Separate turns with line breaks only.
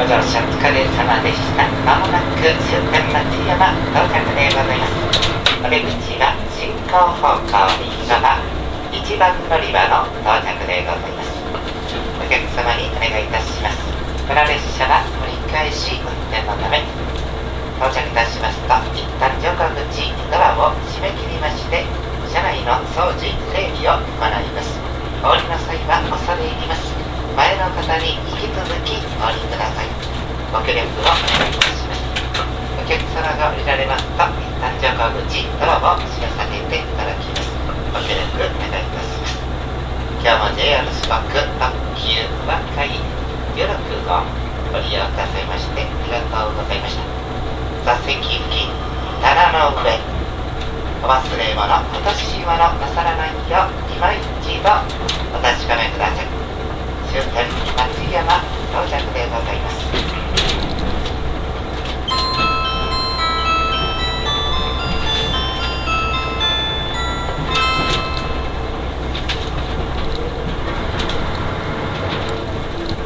乗車お疲れ様でした。まもなく終点松山到着でございます。お出口は進行方向右側1番乗り場の到着でございます。お客様にお願いいたします。この列車は折り返し運転のため、到着いたしますと一旦乗降口ドアを閉め切りまして、車内の掃除整備を行います。お降りの際は恐れ入ります。前の方に引き続きお降りください。ご協力をお願いいたします。お客様が降りられますと一旦乗降口ドアを閉めさせていただきます。ご協力お願いいたします。今日も JR 四国特急和海16号ご利用くださいましてありがとうございました。座席付近棚の上お忘れ物落とし物なさらないよう今一度お確かめください。終点松山到着でございます。